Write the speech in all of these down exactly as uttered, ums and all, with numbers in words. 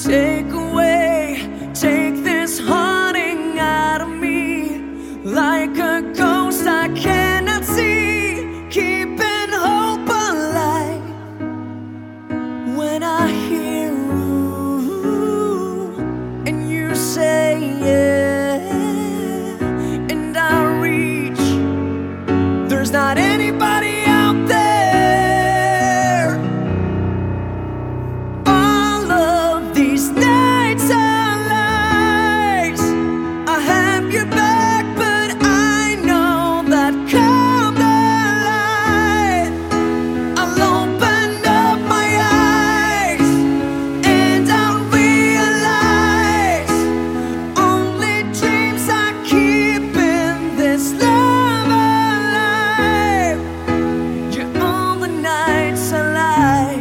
Take away, take this haunting out of me. Like a ghost I cannot see, keeping hope alive. When I hear ooh, and you say yeah, and I reach, there's not anybody out there. All of these nights are lies. I have your back, but I know that come the light, I'll open up my eyes and I'll realize only dreams are keeping this love alive. You're all the nights are lies.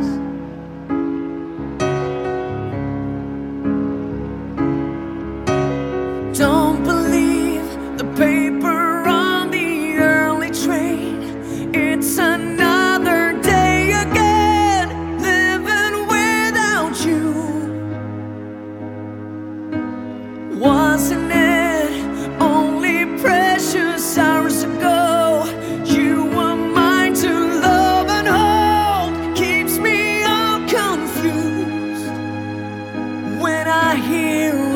Don't believe the paper on the early train. It's another day again, living without you. Wasn't it only precious hours ago? You were mine to love and hold. Keeps me all confused when I hear